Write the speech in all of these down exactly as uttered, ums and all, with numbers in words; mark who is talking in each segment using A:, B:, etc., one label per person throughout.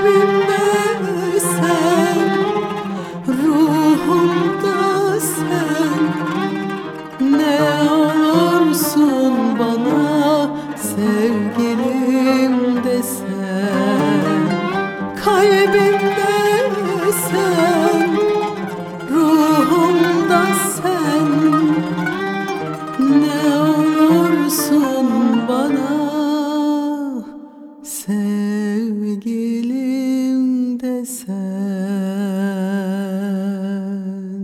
A: Kalbimde sen, ruhumda sen, ne olursun bana sevgilim de sen. Kalbimde sen, ruhumda sen, ne olursun bana sevgilim de sen.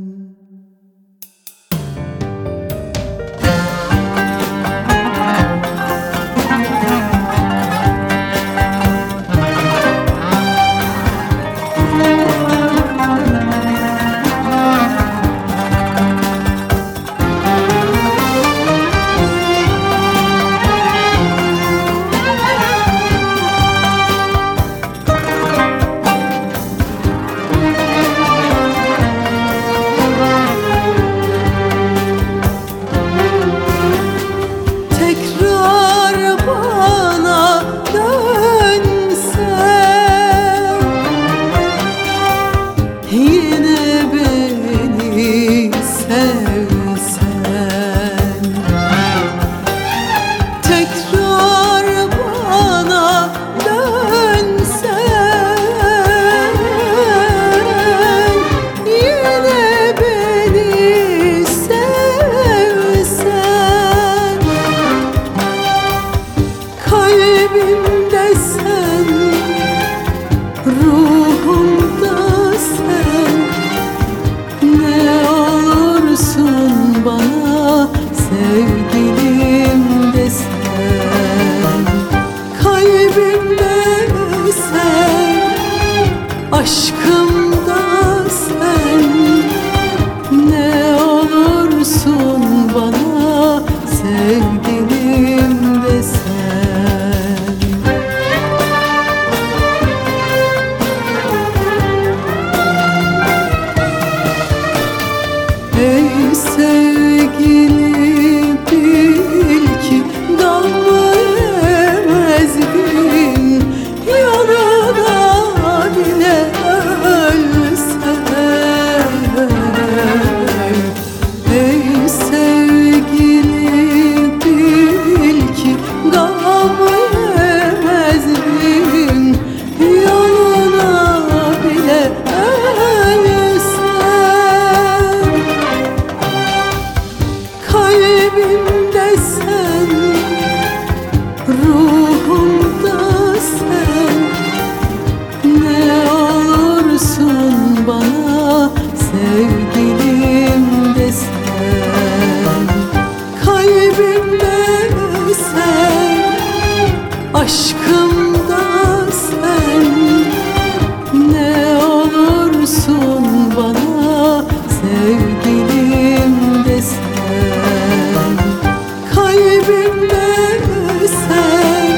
A: Kalbimde sen, ruhumda sen, ne olursun bana sevgilim de sen. Kalbimde sen, aşkımda sen, ne olursun bana sevgilim de sen. Ey sevgili bil ki gamı yemezdim, yanına bile ölsem. Ey sevgili bil ki gamı yemezdim, yanına bile ölsem. Kalbimde sen, ruhumda sen, ne olursun bana sevgilim de sen. Kalbimde sen, aşkımda sen, ne olursun bana sevgilim de sen. Kalbimde sen,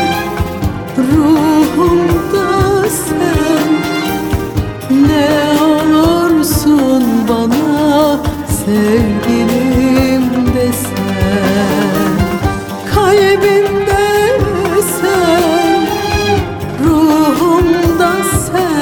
A: ruhumda sen, ne olursun bana sevgilim de sen. Kalbimde sen, ruhumda sen,